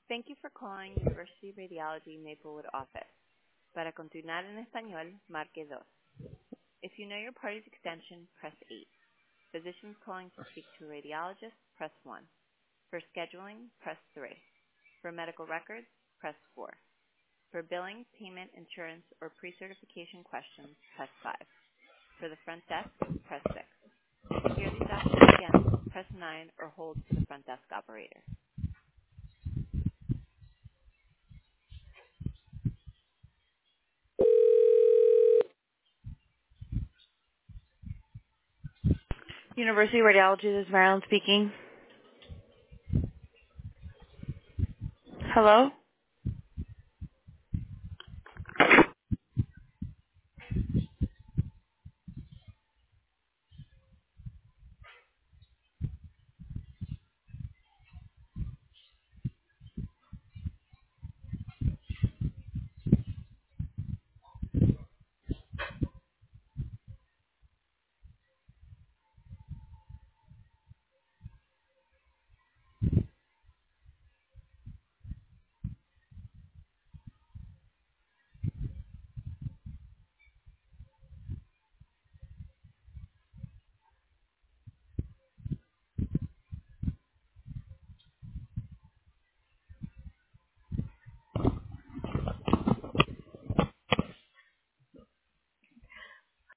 Thank you for calling University Radiology Maplewood office. Para continuar en español, marque 2. If you know your party's extension, press 8. Physicians calling to speak to a radiologist, press 1. For scheduling, press 3. For medical records, press 4. For billing, payment, insurance, or pre-certification questions, press 5. For the front desk, press 6. To hear these options again, press 9 or hold for the front desk operator. University Radiology, this is Marilyn speaking. Hello?